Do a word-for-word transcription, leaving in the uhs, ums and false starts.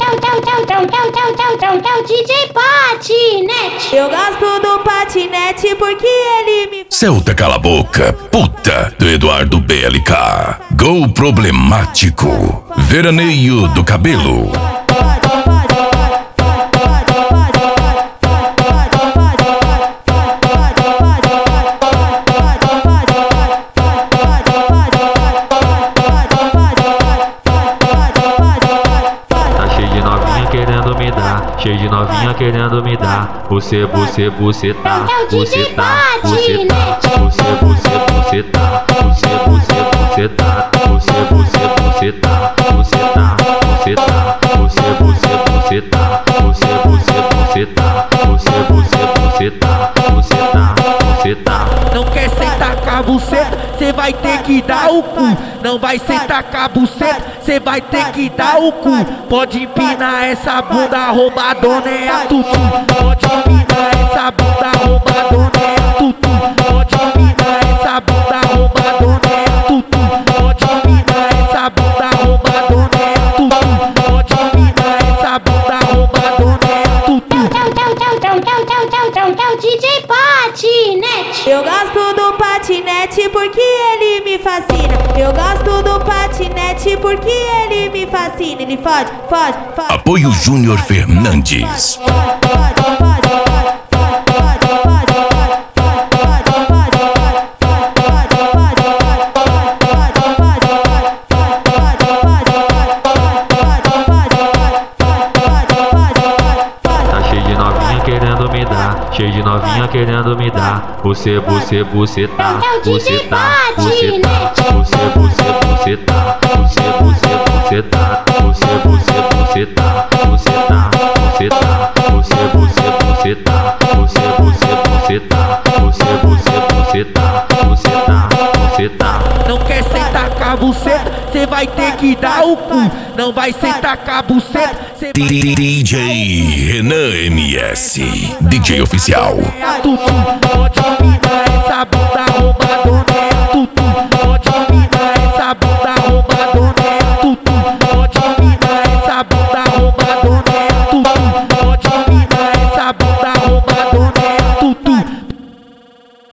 D J Patinete. Eu gosto do patinete porque ele me... Celta Cala a Boca, puta, do Eduardo B L K. Gol problemático, veraneio do cabelo. Querendo me dar, cheio de novinha querendo me dar. Você, você, você tá, você tá, você tá, você, você, você tá, você, você, você tá, você, você, você tá, você tá, você tá, você, você, você tá, você, você, você tá, você, você, você tá, você tá, você tá. Não quer sentar com a buceta, cê vai ter que dar o cu. Não vai sentar com a buceta, cê vai ter que dar o cu. Pode empinar essa bunda roubadona é a tutu. Pode empinar essa bunda roubadona é a tutu. Pode empinar essa bunda roubadona é a tutu. Pode empinar essa bunda roubadona é a tutu. Pode empinar essa bunda roubadona é a tutu. D J Patinete. Eu gosto do patinete porque ele me fascina. Eu gosto do patinete porque ele me fascina. Ele fode, fode, fode. Apoio Júnior Fernandes. Querendo me dar, cheio de novinha querendo me dar. Você, você, você tá, você tá, você tá, você, você, você tá, você, você, você tá, você, você, você tá, você tá, você tá, você, você, você tá, você, você, você tá, você, você, você tá, você tá, você tá. Não quer sentar com a buceta, cê vai ter que dar o cu. Não vai sentar com a buceta, cê vai... D J Renan M S, D J oficial. Pode